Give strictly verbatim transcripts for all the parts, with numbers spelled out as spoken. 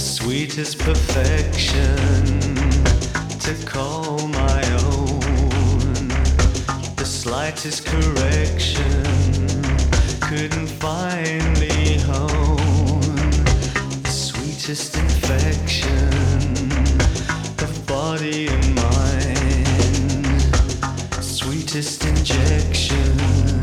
Sweetest perfection to call my own. The slightest correction couldn't finally hone. The sweetest infection of body and mind. Sweetest injection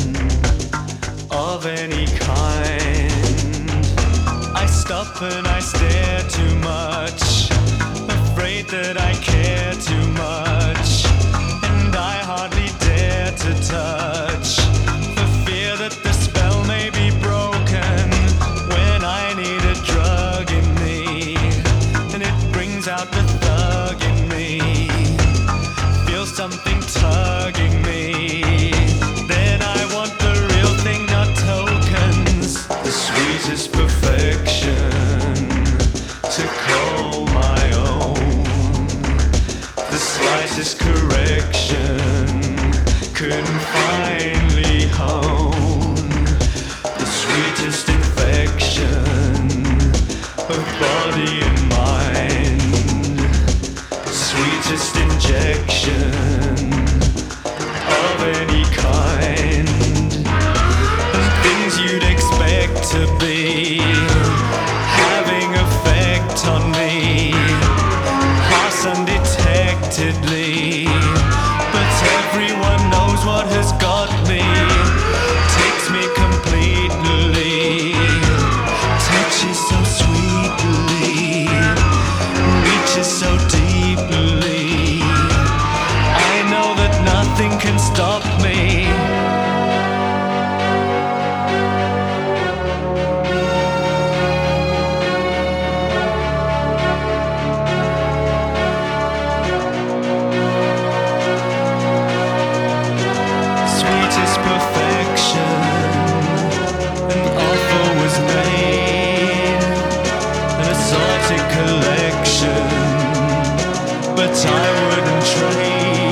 of any kind. I stop and I stare too much, afraid that I care too much, and I hardly dare to touch, for fear that the spell may be broken when I need a drug in me, and it brings out the thug in me, feel something tugging me, then I want the real thing, not tokens, the sweetest perfection to call my own. The slightest correction couldn't finally hone. The sweetest infection of body and mind. Sweetest injection of any kind. And things you'd expect to be having effect on me, pass undetectedly, but everyone knows what has got me, takes me completely, touches so sweetly, reaches so deeply, I know that nothing can stop me. But I wouldn't trade.